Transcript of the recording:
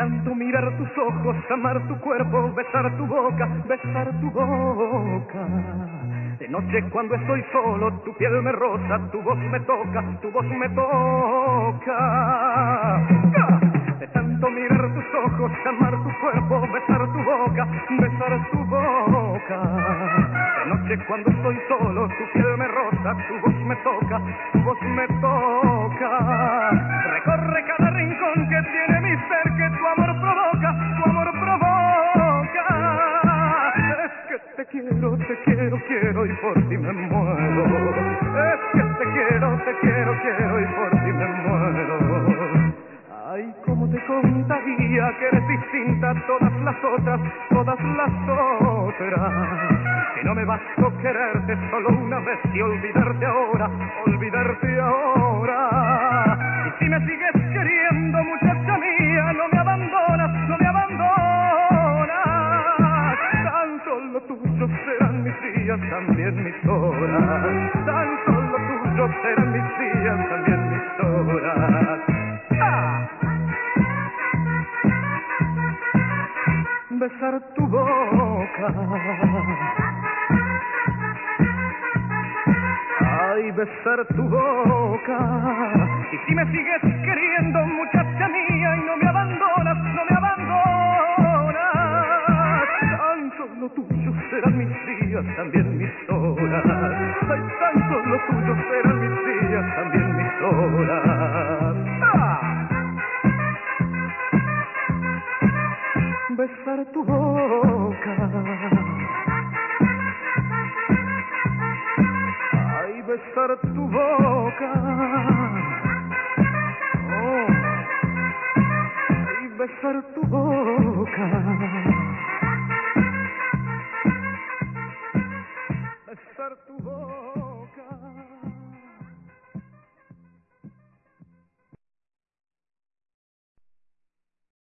tanto mirar tus ojos, amar tu cuerpo, besar tu boca, besar tu boca. De noche cuando estoy solo, tu piel me roza, tu voz me toca, tu voz me toca. De tanto mirar tus ojos, amar tu cuerpo, besar tu boca, besar tu boca. De noche cuando estoy solo, tu piel me roza, tu voz me toca, tu voz me toca. Recorre cada rincón que tiene mi ser, que tu amor provoca, tu amor provoca. Es que te quiero, quiero y por ti me muero. Es que te quiero y por ti me muero. Ay, cómo te contaría que eres distinta a todas las otras, todas las otras. Que no me bastó quererte solo una vez y olvidarte ahora, olvidarte ahora. Y si me sigues queriendo, muchacha mía, no me abandonas, no me abandonas. Tan solo tuyos serán mis días, también mis horas. Tan solo tuyos serán mis días, también mis horas. Besar tu boca, ay, besar tu boca. Y si me sigues queriendo, muchacha mía, y no me abandonas, no me abandonas. Tan solo tuyos serán mis días, también mis horas. Ay, tan solo tuyos serán mis días, también mis horas. Besar tu boca, ay, besar tu boca, oh, ay, besar tu boca, besar tu boca.